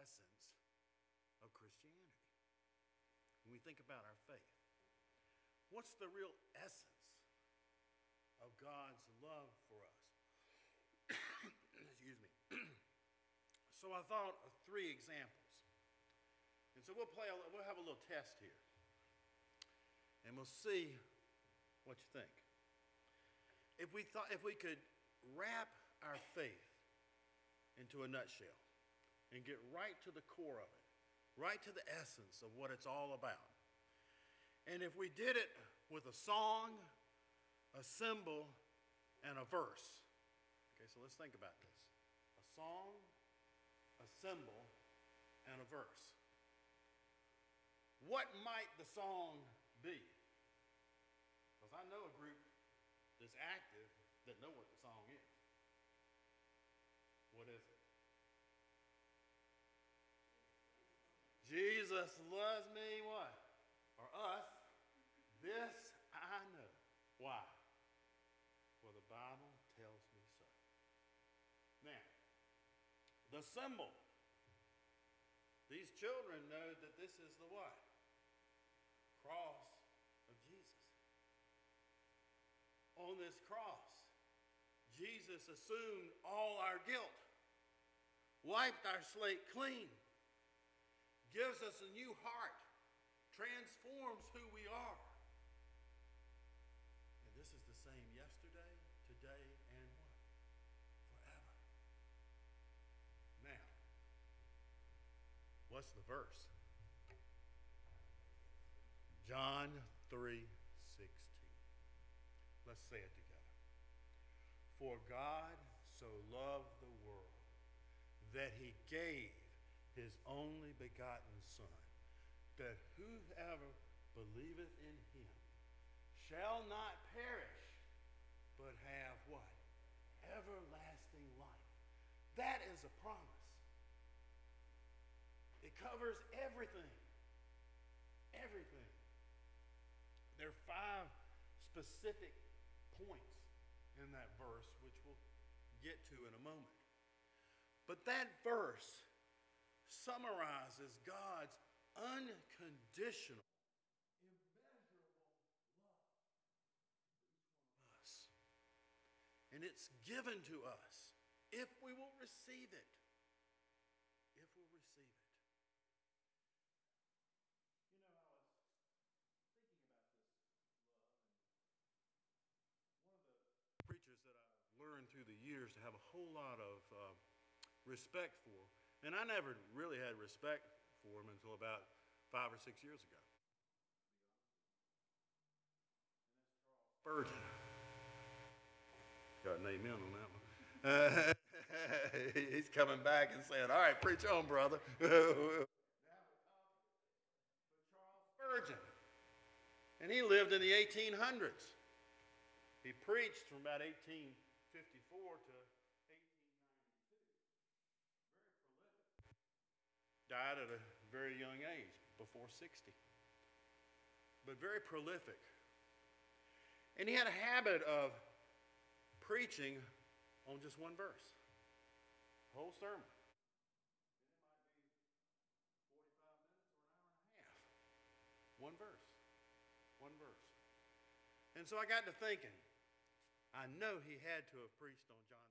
essence of Christianity. When we think about our faith, what's the real essence of God's love for us? Excuse me. So I thought of 3 examples. And so we'll have a little test here. And we'll see what you think. If we could wrap our faith into a nutshell and get right to the core of it, right to the essence of what it's all about. And if we did it with a song, a symbol, and a verse. Okay, so let's think about this. A song, a symbol, and a verse. What might the song be? Because I know a group that's active that know what the song is. What is it? Jesus loves me, what? Or us. This I know. Why? For the Bible tells me so. Now, the symbol. These children know that this is the what? Cross of Jesus. On this cross, Jesus assumed all our guilt, wiped our slate clean, gives us a new heart, transforms who we are. And this is the same yesterday, today, and what? Forever. Now, what's the verse? John 3:16. Let's say it together. For God so loved the world that he gave his only begotten Son, that whoever believeth in him shall not perish, but have what? Everlasting life. That is a promise. It covers everything. Everything. There are 5 specific points in that verse, which we'll get to in a moment. But that verse summarizes God's unconditional, immeasurable love for each one of us. And it's given to us if we will receive it. If we'll receive it. Preachers that I've learned through the years to have a whole lot of respect for. And I never really had respect for him until about 5 or 6 years ago. Spurgeon. Got an amen on that one. He's coming back and saying, all right, preach on, brother. Charles Spurgeon. And he lived in the 1800s. He preached from about 1854 to 1892. Very prolific. Died at a very young age, before 60. But very prolific. And he had a habit of preaching on just one verse. The whole sermon. And it might be 45 minutes or an hour and a half. One verse. One verse. And so I got to thinking, I know he had to have preached on John